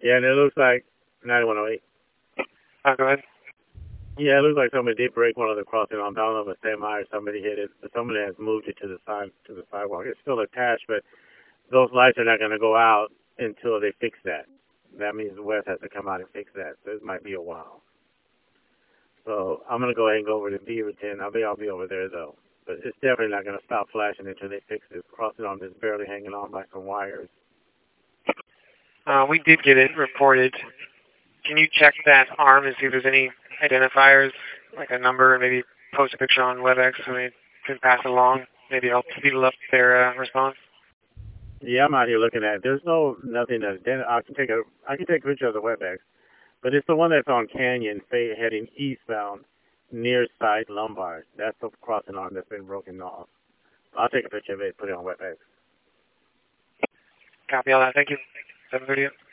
Yeah, and it looks like 9108. Go ahead. Yeah, it looks like somebody did break one of the crossing arms. I don't know if it's semi or somebody hit it, but somebody has moved it to the side to the sidewalk. It's still attached, but those lights are not going to go out until they fix that. That means Wes has to come out and fix that. So it might be a while. So I'm going to go ahead and go over to Beaverton. I'll be over there though. But it's definitely not going to stop flashing until they fix this crossing arm that's barely hanging on by some wires. We did get it reported. Can you check that arm and see if there's any identifiers, like a number, and maybe post a picture on WebEx so we can pass it along? Maybe help speed up their response. Yeah, I'm out here looking at it. There's nothing that I can take a picture of the WebEx, but it's the one that's on Canyon heading eastbound near side Lombard. That's the crossing arm that's been broken off. I'll take a picture of it, put it on WebEx. Copy all that. Thank you. 7:30.